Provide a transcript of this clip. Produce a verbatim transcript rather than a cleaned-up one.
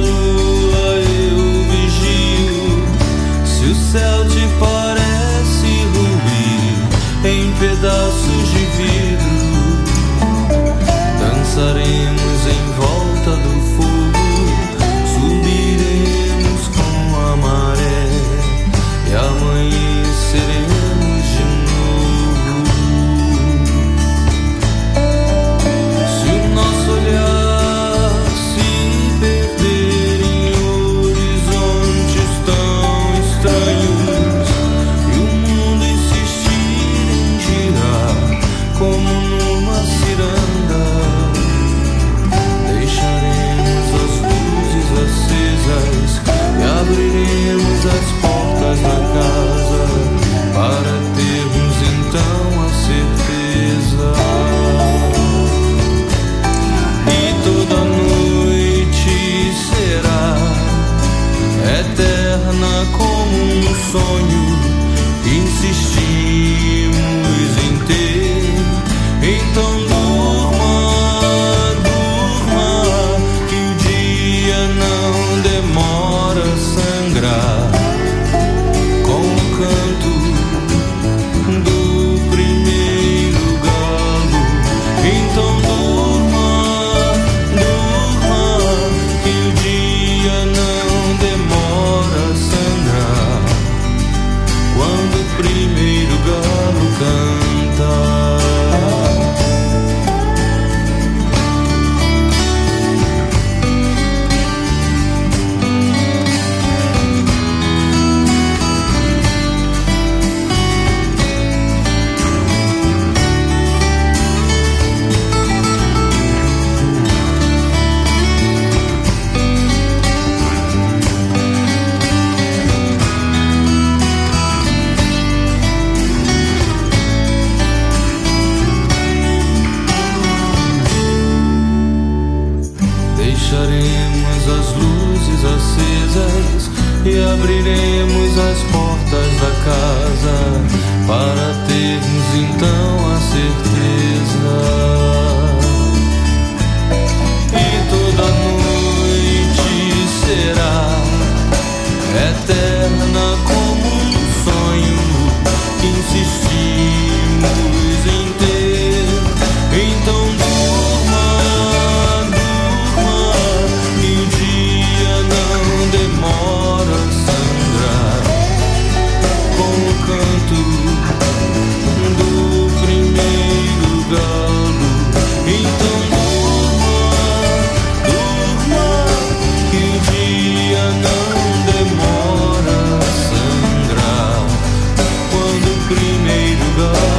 lua eu vigio. Se o céu te parece ruir em pedaços de vidro, dançaremos em volta do fogo, subiremos com a maré e amanheceremos de novo. Se o nosso olhar se perder em horizontes tão estranhos e o mundo insistir em girar como numa ciranda, deixaremos as luzes acesas e abriremos as portas da casa para termos então a certeza. E toda noite será eterna como um sonho que insistimos em ter. Então durma, durma, que o dia não demora a sangrar com o canto do primeiro galo. Então durma, durma, que o dia não demora a sangrar quando o primeiro galo canta. Deixaremos as luzes acesas e abriremos as portas da casa para termos então a certeza. E toda noite será eterna como um sonho que insistimos em ter. Então durma, durma, que o dia não demora a sangrar com o canto do primeiro galo. Então durma, durma, que o dia não demora a sangrar quando o primeiro galo